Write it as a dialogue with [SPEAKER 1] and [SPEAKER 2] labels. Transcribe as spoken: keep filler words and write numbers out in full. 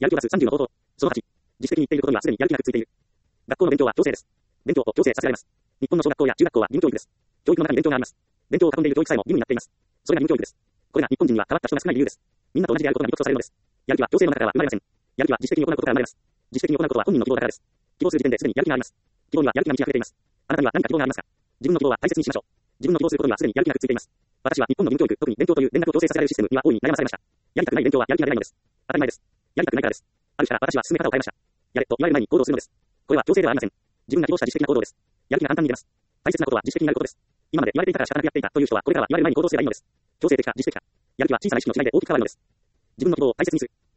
[SPEAKER 1] やる気を出すさんじゅうの方法。そのはち、自主的に言っていることにはすでにやる気がくっついている。学校の勉強は強制です。勉強を強制させられます。日本の小学校や中学校は義務教育です。教育の中に勉強があります。勉強を囲んでいる教育さえも義務になっています。それが義務教育です。これが日本人には変わった人が少ない理由です。みんなと同じであることが美徳とされるのです。やる気は強制の中からは生まれません。やる気は自主的に行うことから生まれます。自主的に行うことは本人の希望だからです。希望する時点ですでにやる気があります。希望にはやる気が満ち溢れています。あなたには何か希望がありますか？自分の希望は大切にしましょう。自分の希望することにはすでにやる気がくっついています。私は日本の義務教育、特に勉強という連絡を強制させられるシステムには大いに悩まされました。やりたくない勉強はやる気が出ないのです。当たり前です。やりたくないからです。ある日から私は進め方を変えました。やれと言われる前に行動するのです。これは強制ではありません。自分が希望した自主的な行動です。やる気が簡単に出ます。大切なことは自主的にやることです。今まで言われていたから仕方なくやっていたという人はこれからは言われる前に行動すればいいのです。強制的か自主的か。やる気は小さな意識の違いで大きく変わるのです。自分の希望を大切にする。